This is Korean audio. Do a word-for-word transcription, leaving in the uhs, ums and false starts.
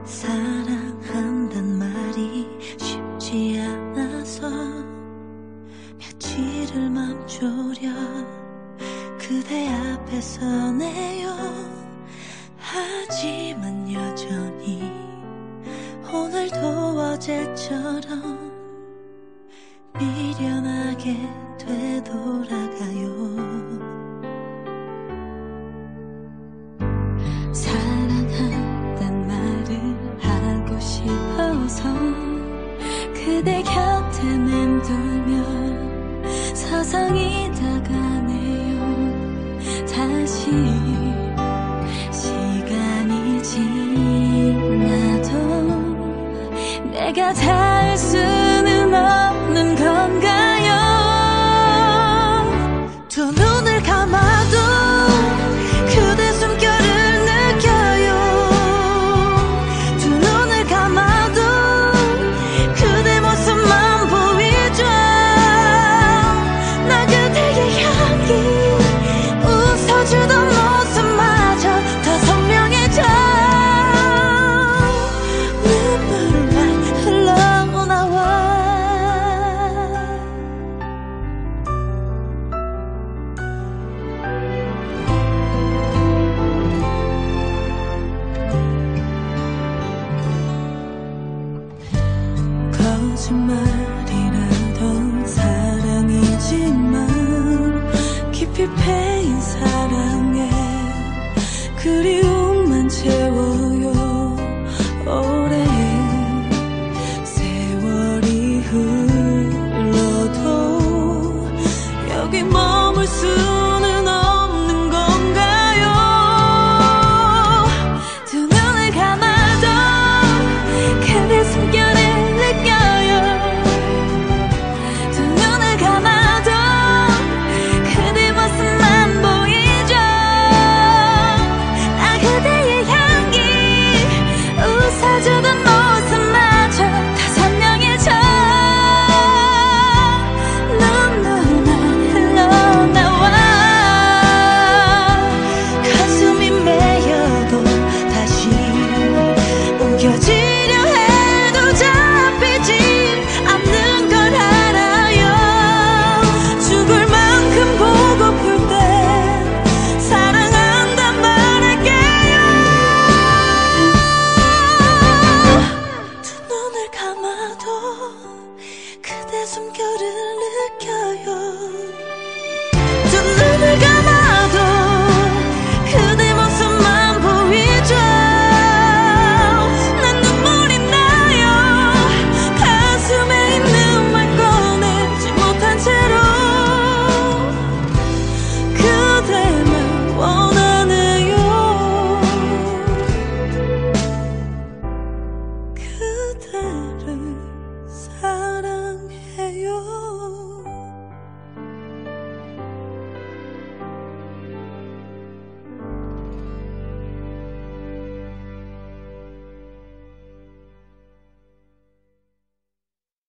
사랑한단 말이 쉽지 않아서 며칠을 멈추려 그대 앞에 서네요. 하지만 여전히 오늘도 어제처럼 미련하게 되돌아가요. 사랑한단 말을 하고 싶어서 그대 곁에 맴돌며 서성이 다가네요. 다시 시간이 지나도 내가 닿을 수는 없는 건가요? 두 눈을 감아도 그대 숨결을 느껴요. 두 눈을 감아도 그대 모습만 보이죠. 나 그대의 향기 웃어주던 모습마저 더 선명해져. 눈물만 흘러나와. 거짓말이라던 사랑이지만 깊이 패인 사랑에 그리움만 채워요. 오랜 세월이 흘러도 여기 머물 수는 없는 건가요? 두 눈을 감아도 그대 숨결을 느껴요. 두 눈을 감아도 그대 모습만 보이죠. 아 그대의 향기 웃어주던 모습마저 다 선명해져. 눈물만 흘러나와. 가슴이 메여도 다시 움켜쥐려